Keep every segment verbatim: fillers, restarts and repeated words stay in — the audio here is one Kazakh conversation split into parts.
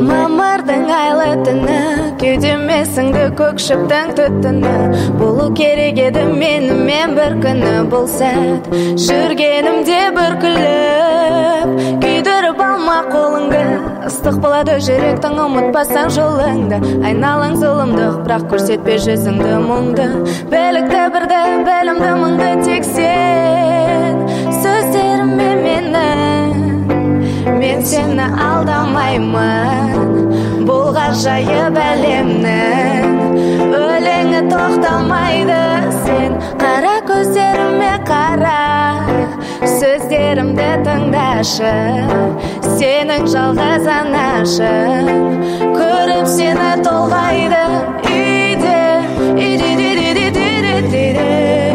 мамырдың айлы түні, кеудемесіңді көкшіптің түтіні. Болу керек еді менімен бір күні, бұл сәт жүргенімде бір күліп. Күйдіріп алма қолыңды, ыстық болады жүректің, ұмытпасаң жолыңды. Айналаң зұлымдық, бірақ көрсетпе жүзіңді мұңды. Білікті бірді, білімді мұңды тек сен. Сөздеріммен менің, мен сені алдамаймын. Бұл ғажайып әлемнің өлеңі тоқтамайды. Сен қара көздеріме қара, сөздерімді тыңдашы. Сенің жалғыз анашың, көріп сені толғайды. Үйде, үйде, үйде, үйде, үйде,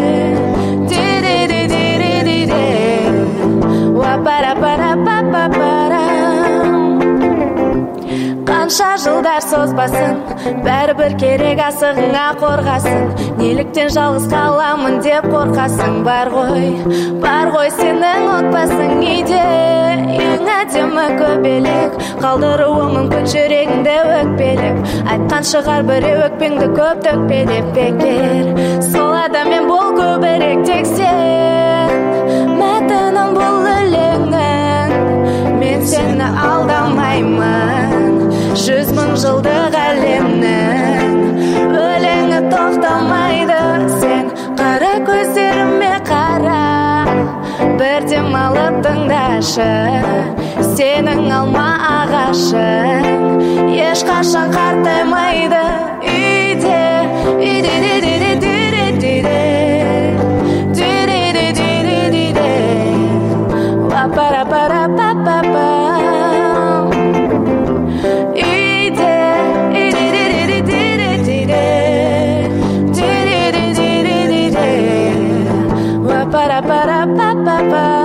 қанша жылдар созбасын, бәрібір керек асығыңа қорғасын. Неліктен жалғыз қаламын деп қорқасың? Бар ғой, бар ғой сенің отбасың. Үйде ең әдемі көбелек, қалдыруы мүмкін жүрегіңді өкпелеп. Айтқан шығар біреу өкпеңді көп төкпе деп бекер. Сол адаммен бол көбірек тек сен. Мәтінім бұл өлеңнің, мен сені алдамаймын. Жүз мың жылдық әлемнің өлеңі тоқтамайды. Сен қара көздеріме қара, бірден алып тыңдашы. Сенің алма ағашың ешқашан қартаймайды. Үйде, үйде, үйде, үйде, үйде, үйде, үйде, пара пара па па па. Para para pa pa pa.